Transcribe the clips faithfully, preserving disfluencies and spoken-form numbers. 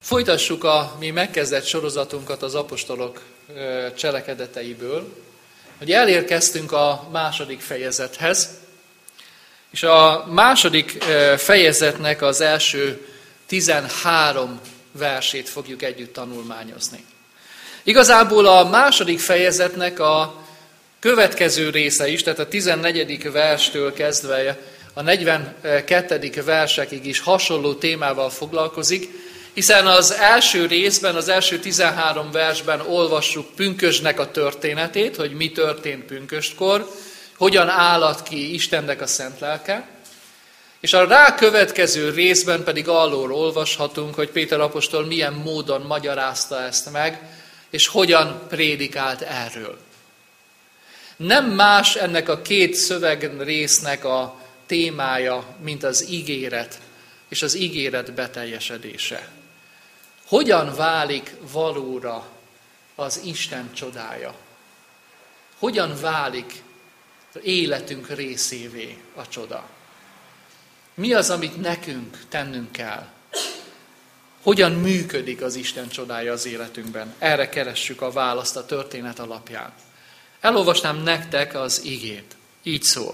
Folytassuk a mi megkezdett sorozatunkat az apostolok cselekedeteiből, hogy elérkeztünk a második fejezethez, és a második fejezetnek az első tizenhárom versét fogjuk együtt tanulmányozni. Igazából a második fejezetnek a következő része is, tehát a tizennegyedik verstől kezdve a negyvenkettedik versekig is hasonló témával foglalkozik, hiszen az első részben, az első tizenhárom versben olvassuk pünkösdnek a történetét, hogy mi történt pünköstkor, hogyan állott ki Istennek a szent lelke, és a rákövetkező részben pedig arról olvashatunk, hogy Péter apostol milyen módon magyarázta ezt meg, és hogyan prédikált erről. Nem más ennek a két szövegrésznek a témája, mint az ígéret, és az ígéret beteljesedése. Hogyan válik valóra az Isten csodája? Hogyan válik életünk részévé a csoda? Mi az, amit nekünk tennünk kell? Hogyan működik az Isten csodája az életünkben? Erre keressük a választ a történet alapján. Elolvasnám nektek az igét. Így szól.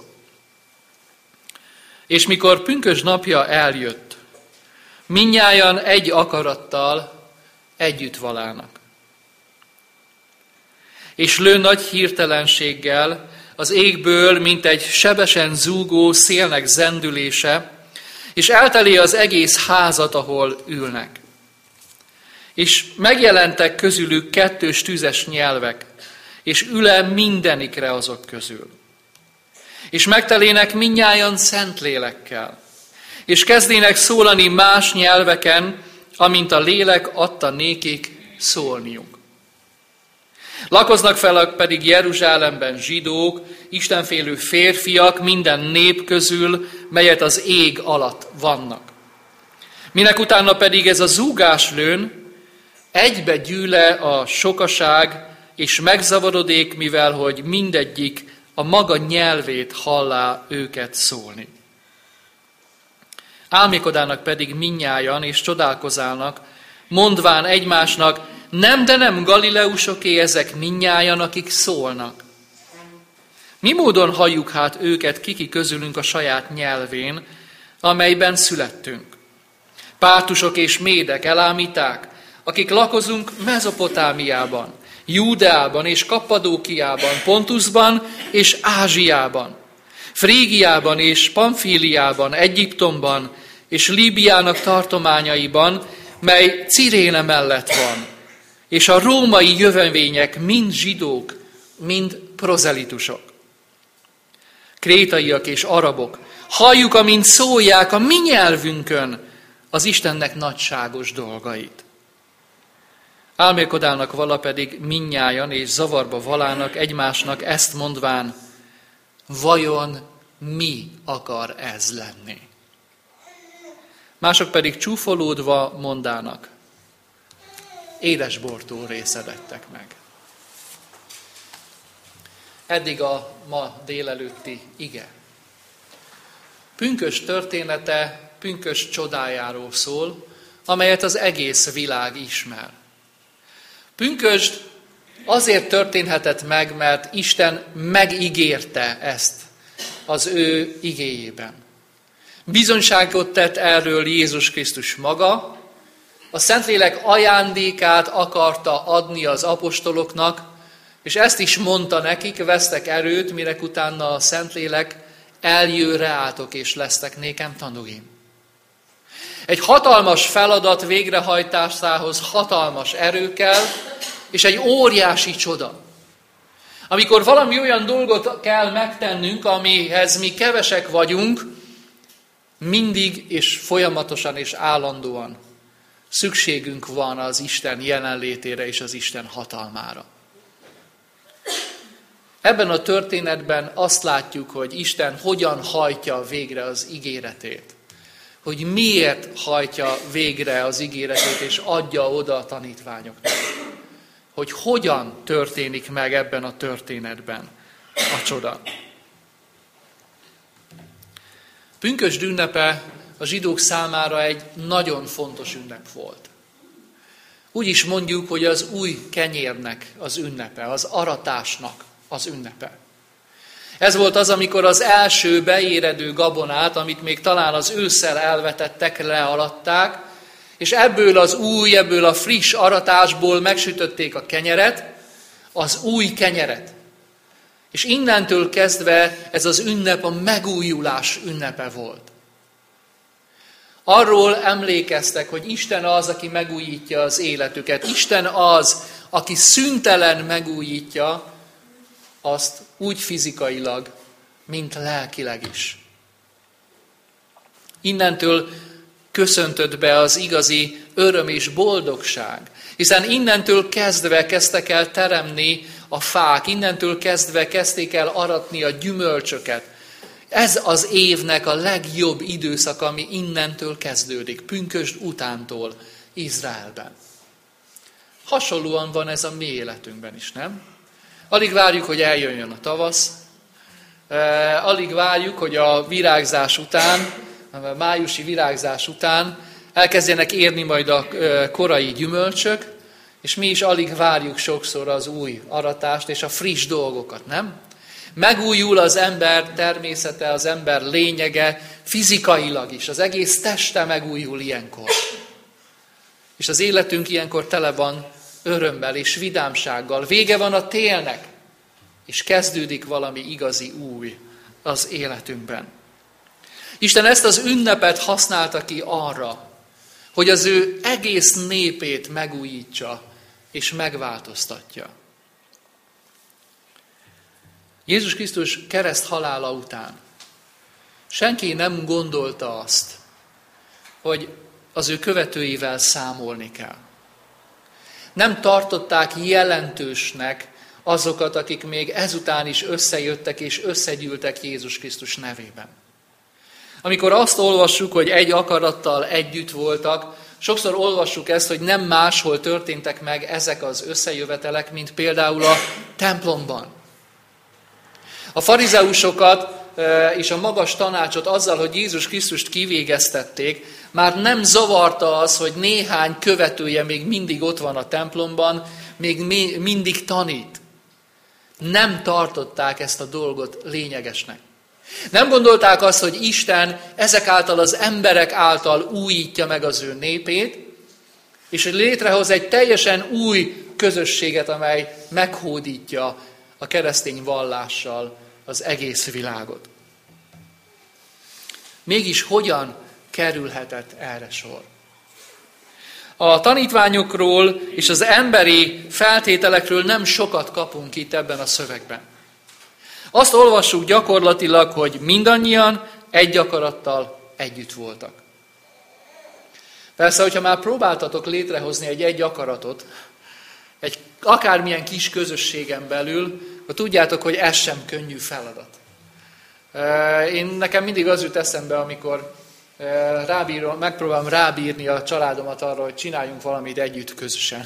És mikor pünkösd napja eljött, mindnyájan egy akarattal együtt valának. És lő nagy hirtelenséggel az égből, mint egy sebesen zúgó szélnek zendülése, és elteli az egész házat, ahol ülnek. És megjelentek közülük kettős tüzes nyelvek, és üle mindenikre azok közül. És megtelének mindnyájan szent lélekkel, és kezdének szólani más nyelveken, amint a lélek adta nékik szólniuk. Lakoznak fel pedig Jeruzsálemben zsidók, istenfélő férfiak minden nép közül, melyet az ég alatt vannak. Minek utána pedig ez a zúgás lőn, egybe gyűle a sokaság, és megzavarodék, mivel hogy mindegyik a maga nyelvét hallá őket szólni. Álmékodának pedig mindnyájan, és csodálkozának, mondván egymásnak, nem, de nem galileusoké ezek mindnyájan, akik szólnak. Mi módon halljuk hát őket kiki közülünk a saját nyelvén, amelyben születtünk? Pártusok és médek, elámiták, akik lakozunk Mezopotámiában, Júdeában és Kappadókiában, Pontusban és Ázsiában, Frígiában és Pamfíliában, Egyiptomban és Líbiának tartományaiban, mely Ciréne mellett van, és a római jövevények mind zsidók, mind prozelitusok. Krétaiak és arabok, halljuk, amint szólják a mi nyelvünkön az Istennek nagyságos dolgait. Álmélkodának vala pedig mindnyájan és zavarba valának egymásnak ezt mondván, vajon mi akar ez lenni? Mások pedig csúfolódva mondának, édesbortól részedettek meg. Eddig a ma délelőtti ige. Pünkösd története pünkösd csodájáról szól, amelyet az egész világ ismer. Pünkösd azért történhetett meg, mert Isten megígérte ezt az ő igéjében. Bizonyságot tett erről Jézus Krisztus maga, a Szentlélek ajándékát akarta adni az apostoloknak, és ezt is mondta nekik, vesztek erőt, mire utána a Szentlélek eljön reátok, és lesztek nékem tanúim. Egy hatalmas feladat végrehajtásához hatalmas erő kell, és egy óriási csoda. Amikor valami olyan dolgot kell megtennünk, amihez mi kevesek vagyunk, mindig és folyamatosan és állandóan szükségünk van az Isten jelenlétére és az Isten hatalmára. Ebben a történetben azt látjuk, hogy Isten hogyan hajtja végre az ígéretét. Hogy miért hajtja végre az ígéretét és adja oda a tanítványoknak. Hogy hogyan történik meg ebben a történetben a csoda. Pünkösd ünnepe a zsidók számára egy nagyon fontos ünnep volt. Úgy is mondjuk, hogy az új kenyérnek az ünnepe, az aratásnak az ünnepe. Ez volt az, amikor az első beéredő gabonát, amit még talán az ősszel elvetettek, learatták, és ebből az új, ebből a friss aratásból megsütötték a kenyeret, az új kenyeret. És innentől kezdve ez az ünnep a megújulás ünnepe volt. Arról emlékeztek, hogy Isten az, aki megújítja az életüket. Isten az, aki szüntelen megújítja azt úgy fizikailag, mint lelkileg is. Innentől köszöntött be az igazi öröm és boldogság. Hiszen innentől kezdve kezdtek el teremni a fák, innentől kezdve kezdték el aratni a gyümölcsöket. Ez az évnek a legjobb időszak, ami innentől kezdődik, pünkösd utántól Izraelben. Hasonlóan van ez a mi életünkben is, nem? Alig várjuk, hogy eljöjjön a tavasz, alig várjuk, hogy a virágzás után, a májusi virágzás után elkezdjenek érni majd a korai gyümölcsök, és mi is alig várjuk sokszor az új aratást és a friss dolgokat, nem? Megújul az ember természete, az ember lényege fizikailag is, az egész teste megújul ilyenkor. És az életünk ilyenkor tele van örömmel és vidámsággal. Vége van a télnek, és kezdődik valami igazi új az életünkben. Isten ezt az ünnepet használta ki arra, hogy az ő egész népét megújítsa és megváltoztatja. Jézus Krisztus kereszt halála után senki nem gondolta azt, hogy az ő követőivel számolni kell. Nem tartották jelentősnek azokat, akik még ezután is összejöttek és összegyűltek Jézus Krisztus nevében. Amikor azt olvassuk, hogy egy akarattal együtt voltak, sokszor olvassuk ezt, hogy nem máshol történtek meg ezek az összejövetelek, mint például a templomban. A farizeusokat és a magas tanácsot azzal, hogy Jézus Krisztust kivégeztették, már nem zavarta az, hogy néhány követője még mindig ott van a templomban, még mindig tanít. Nem tartották ezt a dolgot lényegesnek. Nem gondolták azt, hogy Isten ezek által az emberek által újítja meg az ő népét, és hogy létrehoz egy teljesen új közösséget, amely meghódítja a keresztény vallással az egész világot. Mégis hogyan kerülhetett erre sor? A tanítványokról és az emberi feltételekről nem sokat kapunk itt ebben a szövegben. Azt olvassuk gyakorlatilag, hogy mindannyian egy akarattal együtt voltak. Persze, hogyha már próbáltatok létrehozni egy egy akaratot, egy akármilyen kis közösségen belül, akkor tudjátok, hogy ez sem könnyű feladat. Én nekem mindig az jut eszembe, amikor rábírom, megpróbálom rábírni a családomat arra, hogy csináljunk valamit együtt közösen.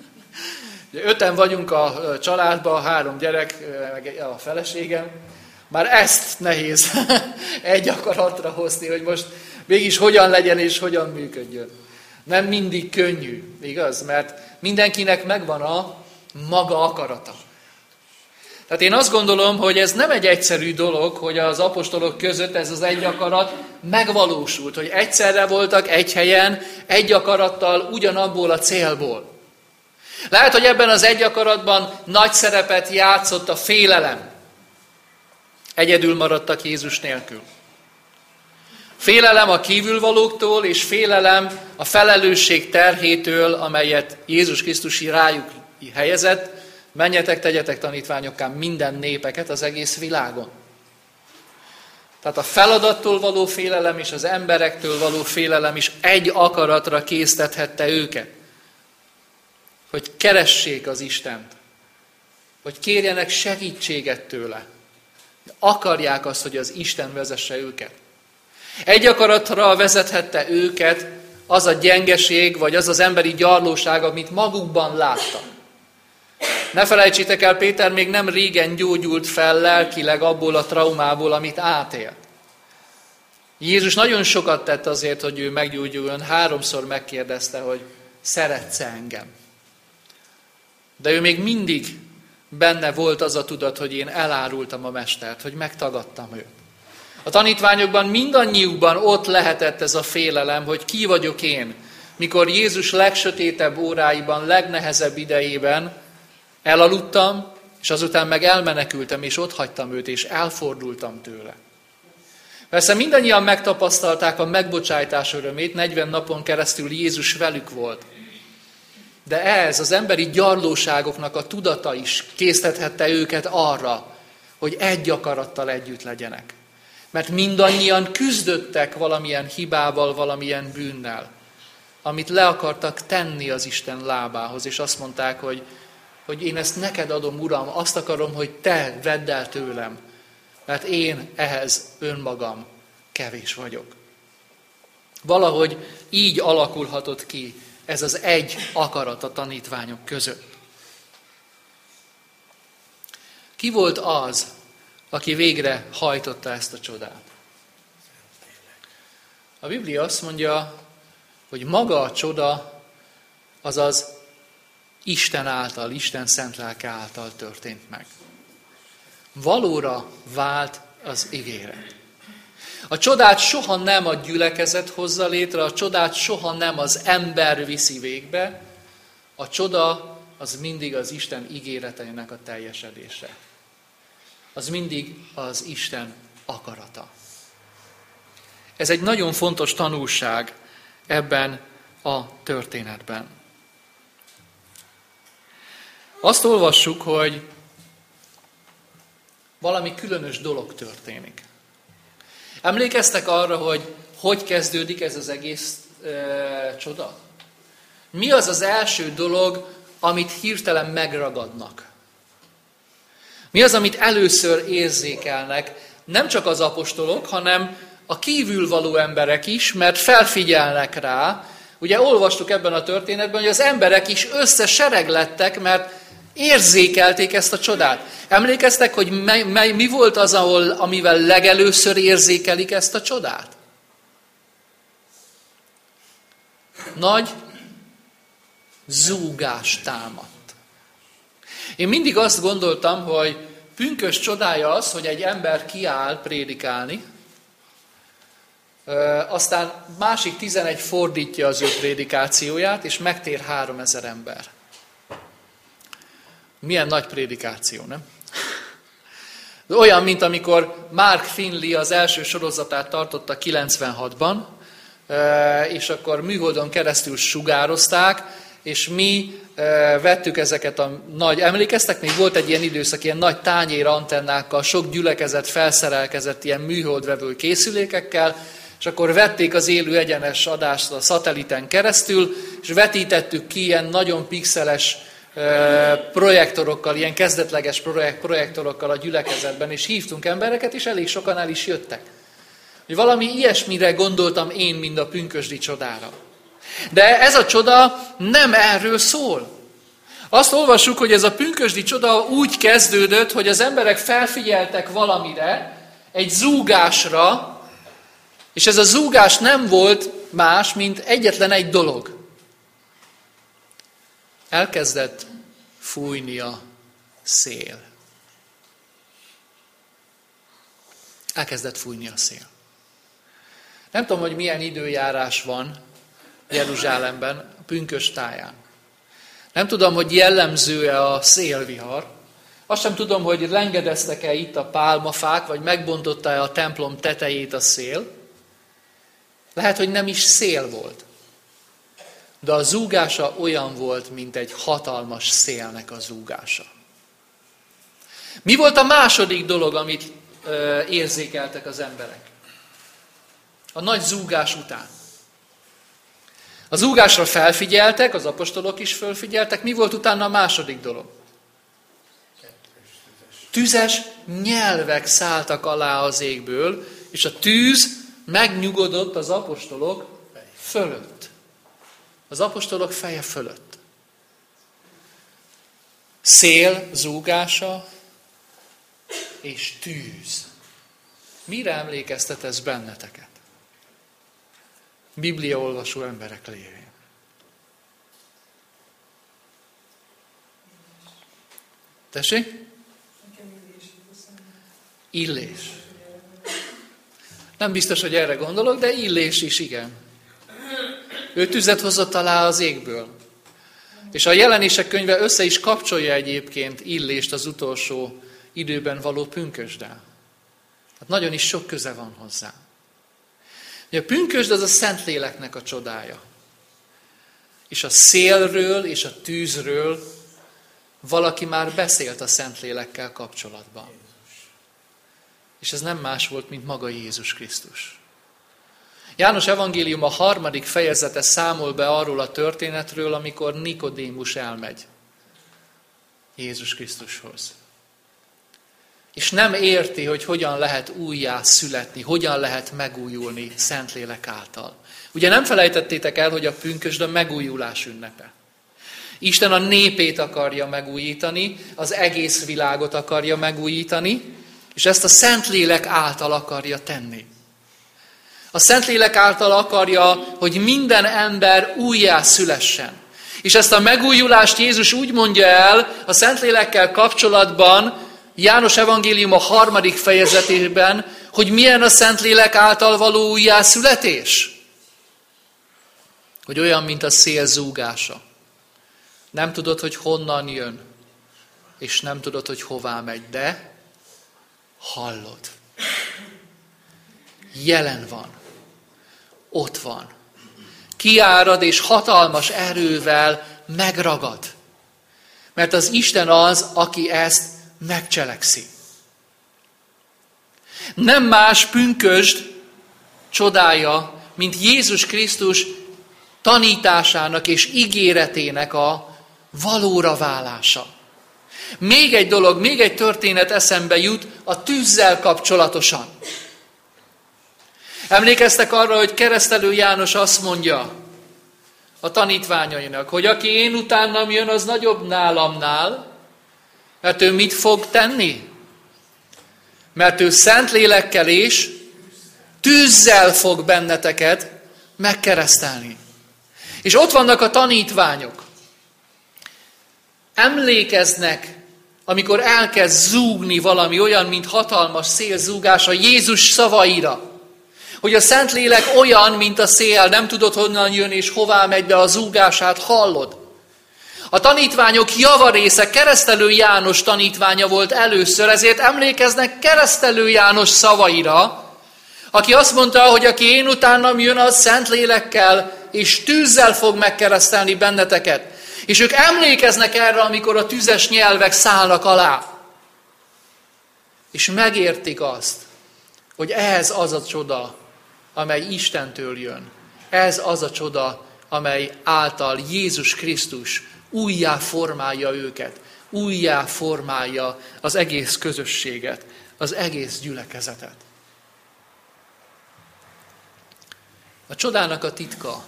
Öten vagyunk a családban, három gyerek, meg a feleségem. Már ezt nehéz egy akaratra hozni, hogy most mégis hogyan legyen és hogyan működjön. Nem mindig könnyű, igaz? Mert mindenkinek megvan a maga akarata. Tehát én azt gondolom, hogy ez nem egy egyszerű dolog, hogy az apostolok között ez az egy akarat megvalósult, hogy egyszerre voltak egy helyen, egy akarattal, ugyanabból a célból. Lehet, hogy ebben az egy akaratban nagy szerepet játszott a félelem. Egyedül maradtak Jézus nélkül. Félelem a kívülvalóktól, és félelem a felelősség terhétől, amelyet Jézus Krisztus rájuk helyezett. Menjetek, tegyetek tanítványokká minden népeket az egész világon. Tehát a feladattól való félelem és az emberektől való félelem is egy akaratra késztethette őket. Hogy keressék az Istent. Hogy kérjenek segítséget tőle. Akarják azt, hogy az Isten vezesse őket. Egy akaratra vezethette őket az a gyengeség, vagy az az emberi gyarlóság, amit magukban láttak. Ne felejtsétek el, Péter még nem régen gyógyult fel lelkileg abból a traumából, amit átélt. Jézus nagyon sokat tett azért, hogy ő meggyógyuljon. Háromszor megkérdezte, hogy szeretsz engem. De ő még mindig benne volt az a tudat, hogy én elárultam a mestert, hogy megtagadtam őt. A tanítványokban mindannyiukban ott lehetett ez a félelem, hogy ki vagyok én, mikor Jézus legsötétebb óráiban, legnehezebb idejében elaludtam, és azután meg elmenekültem, és ott hagytam őt, és elfordultam tőle. Persze mindannyian megtapasztalták a megbocsájtás örömét, negyven napon keresztül Jézus velük volt. De ez, az emberi gyarlóságoknak a tudata is késztethette őket arra, hogy egy akarattal együtt legyenek. Mert mindannyian küzdöttek valamilyen hibával, valamilyen bűnnel, amit le akartak tenni az Isten lábához, és azt mondták, hogy, hogy én ezt neked adom, Uram, azt akarom, hogy te vedd el tőlem, mert én ehhez önmagam kevés vagyok. Valahogy így alakulhatott ki ez az egy akarat a tanítványok között. Ki volt az, aki végre hajtotta ezt a csodát? A Biblia azt mondja, hogy maga a csoda, azaz Isten által, Isten szent lelke által történt meg. Valóra vált az ígéret. A csodát soha nem a gyülekezet hozza létre, a csodát soha nem az ember viszi végbe, a csoda az mindig az Isten ígéreteinek a teljesedése. Az mindig az Isten akarata. Ez egy nagyon fontos tanulság ebben a történetben. Azt olvassuk, hogy valami különös dolog történik. Emlékeztek arra, hogy hogy kezdődik ez az egész e, csoda? Mi az az első dolog, amit hirtelen megragadnak? Mi az, amit először érzékelnek, nem csak az apostolok, hanem a kívülvaló emberek is, mert felfigyelnek rá. Ugye olvastuk ebben a történetben, hogy az emberek is összesereglettek, mert érzékelték ezt a csodát. Emlékeztek, hogy mely, mely, mi volt az, ahol, amivel legelőször érzékelik ezt a csodát? Nagy zúgás támadt. Én mindig azt gondoltam, hogy pünkösd csodája az, hogy egy ember kiáll prédikálni, aztán másik tizenegy fordítja az ő prédikációját, és megtér háromezer ember. Milyen nagy prédikáció, nem? De olyan, mint amikor Mark Finley az első sorozatát tartotta kilencvenhatban, és akkor műholdon keresztül sugározták, és mi vettük ezeket a nagy, emlékeztek, még volt egy ilyen időszak, ilyen nagy tányér antennákkal, sok gyülekezet felszerelkezett ilyen műholdvevő készülékekkel, és akkor vették az élő egyenes adást a szatelliten keresztül, és vetítettük ki ilyen nagyon pixeles projektorokkal, ilyen kezdetleges projektorokkal a gyülekezetben, és hívtunk embereket, és elég sokan el is jöttek. Hogy valami ilyesmire gondoltam én, mind a pünkösdi csodára. De ez a csoda nem erről szól. Azt olvassuk, hogy ez a pünkösdi csoda úgy kezdődött, hogy az emberek felfigyeltek valamire, egy zúgásra, és ez a zúgás nem volt más, mint egyetlen egy dolog. Elkezdett fújni a szél. Elkezdett fújni a szél. Nem tudom, hogy milyen időjárás van Jeruzsálemben, a pünkösd táján. Nem tudom, hogy jellemző-e a szélvihar. Azt sem tudom, hogy lengedeztek-e itt a pálmafák, vagy megbontotta-e a templom tetejét a szél. Lehet, hogy nem is szél volt. De a zúgása olyan volt, mint egy hatalmas szélnek a zúgása. Mi volt a második dolog, amit ö, érzékeltek az emberek? A nagy zúgás után. A zúgásra felfigyeltek, az apostolok is felfigyeltek. Mi volt utána a második dolog? Tüzes nyelvek szálltak alá az égből, és a tűz megnyugodott az apostolok fölött. Az apostolok feje fölött. Szél zúgása és tűz. Mire emlékeztet ez benneteket? Bibliaolvasó emberek lévén. Tessék? Illés. Nem biztos, hogy erre gondolok, de illés is, igen. Ő tüzet hozott alá az égből. És a Jelenések könyve össze is kapcsolja egyébként Illést az utolsó időben való pünkösddel. Hát nagyon is sok köze van hozzá. A pünkösd az a Szentléleknek a csodája. És a szélről és a tűzről valaki már beszélt a Szentlélekkel kapcsolatban. És ez nem más volt, mint maga Jézus Krisztus. János evangélium a harmadik fejezete számol be arról a történetről, amikor Nikodémus elmegy Jézus Krisztushoz. És nem érti, hogy hogyan lehet újjá születni, hogyan lehet megújulni Szentlélek által. Ugye nem felejtettétek el, hogy a pünkösd a megújulás ünnepe. Isten a népét akarja megújítani, az egész világot akarja megújítani, és ezt a Szentlélek által akarja tenni. A Szentlélek által akarja, hogy minden ember újjá szülessen. És ezt a megújulást Jézus úgy mondja el a Szentlélekkel kapcsolatban, János evangélium a harmadik fejezetében, hogy milyen a Szentlélek által való újjászületés. Hogy olyan, mint a szél zúgása. Nem tudod, hogy honnan jön, és nem tudod, hogy hová megy, de hallod. Jelen van. Ott van. Kiárad és hatalmas erővel megragad. Mert az Isten az, aki ezt megcselekszi. Nem más pünkösd csodája, mint Jézus Krisztus tanításának és ígéretének a valóra válása. Még egy dolog, még egy történet eszembe jut a tűzzel kapcsolatosan. Emlékeztek arra, hogy Keresztelő János azt mondja a tanítványainak, hogy aki én utánam jön, az nagyobb nálamnál, mert ő mit fog tenni? Mert ő Szentlélekkel és tűzzel fog benneteket megkeresztelni. És ott vannak a tanítványok. Emlékeznek, amikor elkezd zúgni valami olyan, mint hatalmas szélzúgás a Jézus szavaira. Hogy a Szentlélek olyan, mint a szél, nem tudod honnan jön és hová megy, de a zúgását hallod. A tanítványok javarésze Keresztelő János tanítványa volt először, ezért emlékeznek Keresztelő János szavaira, aki azt mondta, hogy aki én utánam jön, az Szentlélekkel és tűzzel fog megkeresztelni benneteket. És ők emlékeznek erre, amikor a tüzes nyelvek szállnak alá. És megértik azt, hogy ez az a csoda, amely Istentől jön. Ez az a csoda, amely által Jézus Krisztus újjá formálja őket, újjá formálja az egész közösséget, az egész gyülekezetet. A csodának a titka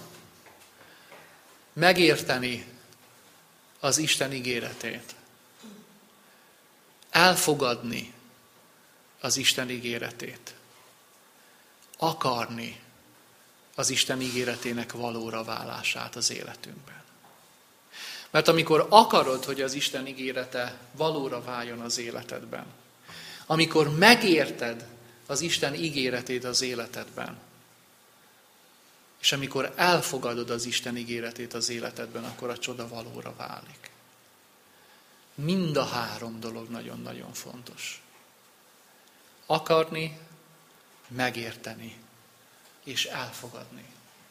megérteni az Isten ígéretét. Elfogadni az Isten ígéretét. Akarni az Isten ígéretének valóra válását az életünkben. Mert amikor akarod, hogy az Isten ígérete valóra váljon az életedben, amikor megérted az Isten ígéretét az életedben, és amikor elfogadod az Isten ígéretét az életedben, akkor a csoda valóra válik. Mind a három dolog nagyon-nagyon fontos. Akarni, megérteni és elfogadni.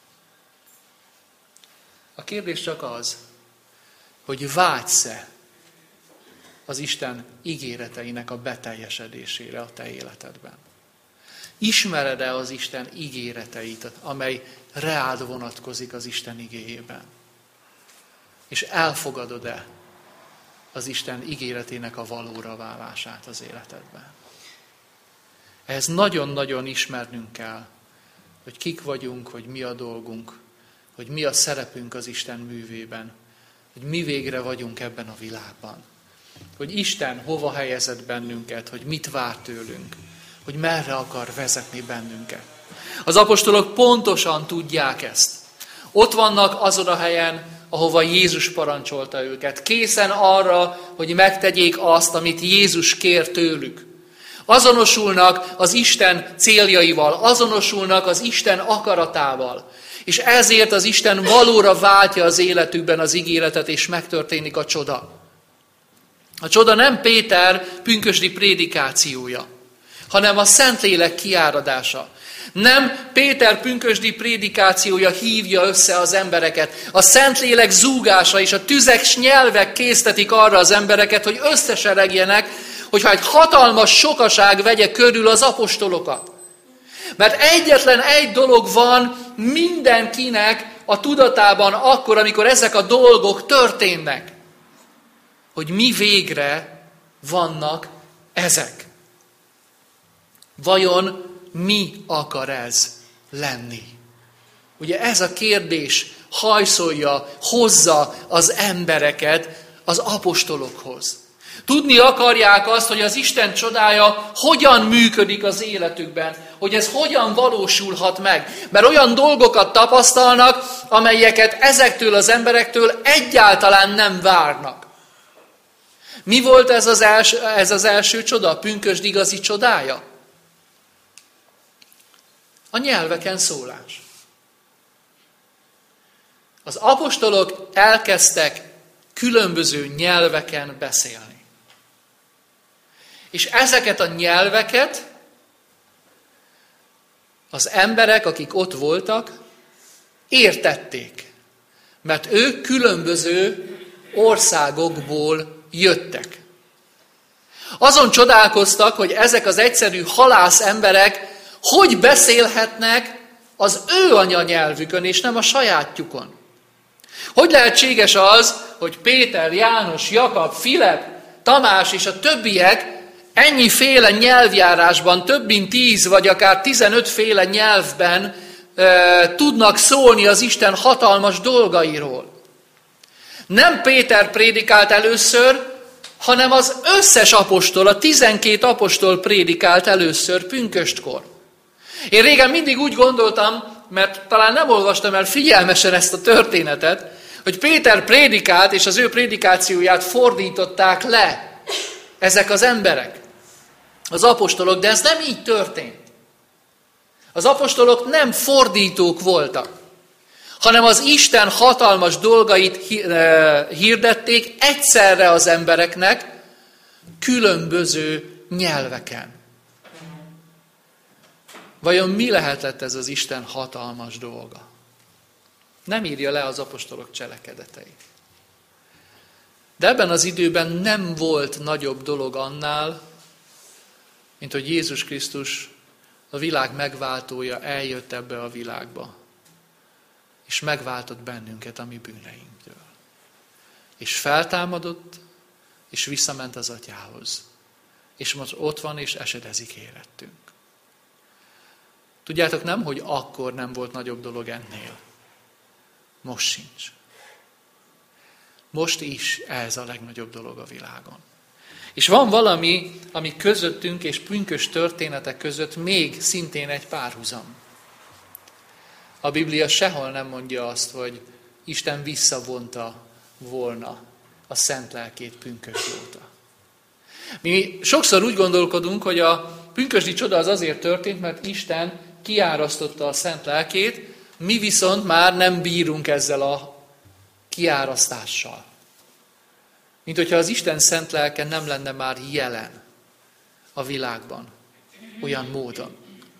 A kérdés csak az, hogy vágysz-e az Isten ígéreteinek a beteljesedésére a te életedben. Ismered-e az Isten ígéreteit, amely reád vonatkozik az Isten igéjében? És elfogadod-e az Isten ígéretének a valóra válását az életedben? Ehhez nagyon-nagyon ismernünk kell, hogy kik vagyunk, hogy mi a dolgunk, hogy mi a szerepünk az Isten művében, hogy mi végre vagyunk ebben a világban. Hogy Isten hova helyezett bennünket, hogy mit vár tőlünk, hogy merre akar vezetni bennünket. Az apostolok pontosan tudják ezt. Ott vannak azon a helyen, ahova Jézus parancsolta őket. Készen arra, hogy megtegyék azt, amit Jézus kér tőlük. Azonosulnak az Isten céljaival, azonosulnak az Isten akaratával. És ezért az Isten valóra váltja az életükben az ígéretet, és megtörténik a csoda. A csoda nem Péter pünkösdi prédikációja, hanem a Szentlélek kiáradása. Nem Péter pünkösdi prédikációja hívja össze az embereket. A Szentlélek zúgása és a tüzes nyelvek késztetik arra az embereket, hogy összeseregjenek, hogyha egy hatalmas sokaság vegye körül az apostolokat. Mert egyetlen egy dolog van mindenkinek a tudatában akkor, amikor ezek a dolgok történnek. Hogy mi végre vannak ezek. Vajon mi akar ez lenni? Ugye ez a kérdés hajszolja, hozza az embereket az apostolokhoz. Tudni akarják azt, hogy az Isten csodája hogyan működik az életükben, hogy ez hogyan valósulhat meg. Mert olyan dolgokat tapasztalnak, amelyeket ezektől az emberektől egyáltalán nem várnak. Mi volt ez az első, ez az első csoda, a pünkösd igazi csodája? A nyelveken szólás. Az apostolok elkezdtek különböző nyelveken beszélni. És ezeket a nyelveket az emberek, akik ott voltak, értették. Mert ők különböző országokból jöttek. Azon csodálkoztak, hogy ezek az egyszerű halász emberek hogy beszélhetnek az ő anyanyelvükön, és nem a sajátjukon. Hogy lehetséges az, hogy Péter, János, Jakab, Filip, Tamás és a többiek ennyiféle nyelvjárásban, több mint tíz vagy akár tizenötféle nyelvben e, tudnak szólni az Isten hatalmas dolgairól. Nem Péter prédikált először, hanem az összes apostol, a tizenkét apostol prédikált először pünköstkor. Én régen mindig úgy gondoltam, mert talán nem olvastam el figyelmesen ezt a történetet, hogy Péter prédikált, és az ő prédikációját fordították le ezek az emberek, az apostolok, de ez nem így történt. Az apostolok nem fordítók voltak, hanem az Isten hatalmas dolgait hirdették egyszerre az embereknek, különböző nyelveken. Vajon mi lehetett ez az Isten hatalmas dolga? Nem írja le az apostolok cselekedeteit. De ebben az időben nem volt nagyobb dolog annál, mint hogy Jézus Krisztus, a világ megváltója eljött ebbe a világba, és megváltott bennünket a mi bűneinktől. És feltámadott, és visszament az Atyához. És most ott van, és esedezik érettünk. Tudjátok, nem, hogy akkor nem volt nagyobb dolog ennél. Most sincs. Most is ez a legnagyobb dolog a világon. És van valami, ami közöttünk és pünkösd történetek között még szintén egy párhuzam. A Biblia sehol nem mondja azt, hogy Isten visszavonta volna a szent lelkét pünkösd óta. Mi sokszor úgy gondolkodunk, hogy a pünkösdi csoda az azért történt, mert Isten kiárasztotta a szent lelkét, mi viszont már nem bírunk ezzel a kiárasztással. Mint hogyha az Isten szent lelke nem lenne már jelen a világban, olyan módon.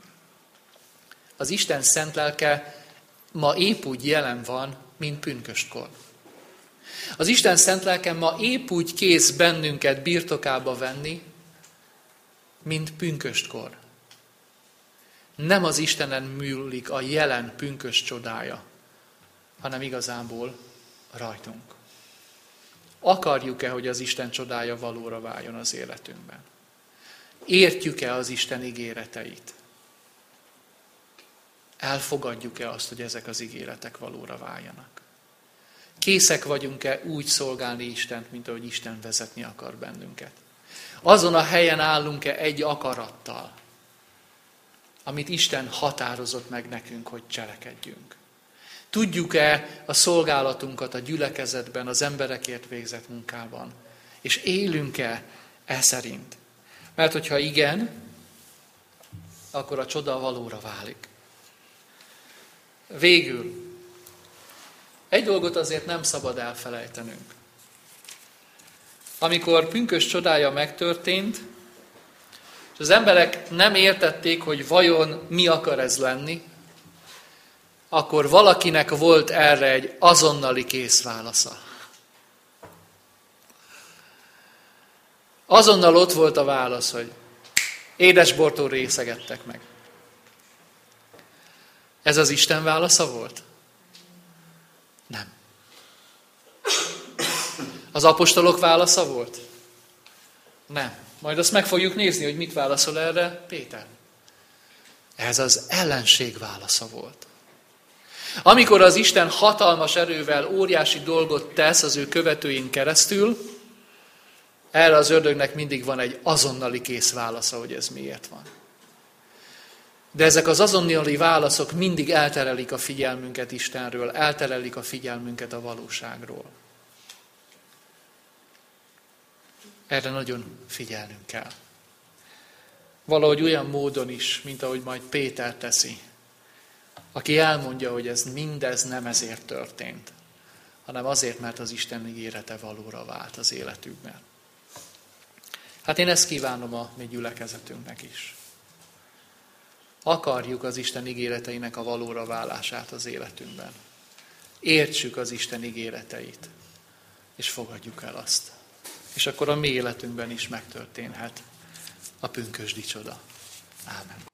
Az Isten szent lelke ma épp úgy jelen van, mint pünköstkor. Az Isten szent lelke ma épp úgy kész bennünket birtokába venni, mint pünköstkor. Nem az Istenen múlik a jelen pünkösd csodája, hanem igazából rajtunk. Akarjuk-e, hogy az Isten csodája valóra váljon az életünkben? Értjük-e az Isten ígéreteit? Elfogadjuk-e azt, hogy ezek az ígéretek valóra váljanak? Készek vagyunk-e úgy szolgálni Istent, mint ahogy Isten vezetni akar bennünket? Azon a helyen állunk-e egy akarattal, amit Isten határozott meg nekünk, hogy cselekedjünk? Tudjuk-e a szolgálatunkat a gyülekezetben, az emberekért végzett munkában? És élünk-e e szerint? Mert hogyha igen, akkor a csoda valóra válik. Végül, egy dolgot azért nem szabad elfelejtenünk. Amikor pünkösd csodája megtörtént, és az emberek nem értették, hogy vajon mi akar ez lenni, akkor valakinek volt erre egy azonnali kész válasza. Azonnal ott volt a válasz, hogy édesbortól részegettek meg. Ez az Isten válasza volt? Nem. Az apostolok válasza volt? Nem. Majd azt meg fogjuk nézni, hogy mit válaszol erre Péter. Ez az ellenség válasza volt. Amikor az Isten hatalmas erővel óriási dolgot tesz az ő követőin keresztül, erre az ördögnek mindig van egy azonnali kész válasza, hogy ez miért van. De ezek az azonnali válaszok mindig elterelik a figyelmünket Istenről, elterelik a figyelmünket a valóságról. Erre nagyon figyelnünk kell. Valahogy olyan módon is, mint ahogy majd Péter teszi, aki elmondja, hogy ez mindez nem ezért történt, hanem azért, mert az Isten ígérete valóra vált az életükben. Hát én ezt kívánom a mi gyülekezetünknek is. Akarjuk az Isten ígéreteinek a valóra válását az életünkben. Értsük az Isten ígéreteit, és fogadjuk el azt. És akkor a mi életünkben is megtörténhet a pünkösdi csoda. Ámen.